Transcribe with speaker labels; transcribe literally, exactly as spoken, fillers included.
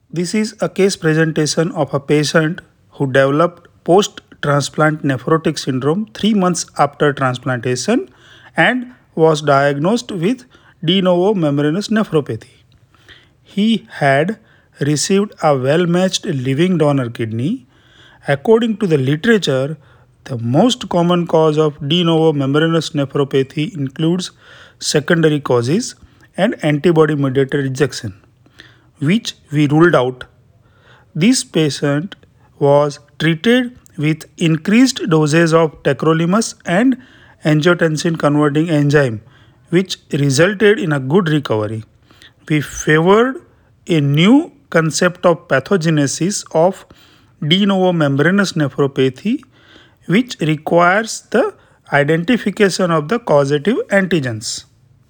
Speaker 1: This is a case presentation of a patient who developed post transplant nephrotic syndrome three months after transplantation and was diagnosed with de novo membranous nephropathy. He had received a well matched living donor kidney. According to the literature, the most common cause of de novo membranous nephropathy includes secondary causes and antibody mediated rejection, which we ruled out. This patient was treated with increased doses of tacrolimus and angiotensin converting enzyme, which resulted in a good recovery. We favored a new concept of pathogenesis of de novo membranous nephropathy, which requires the identification of the causative antigens.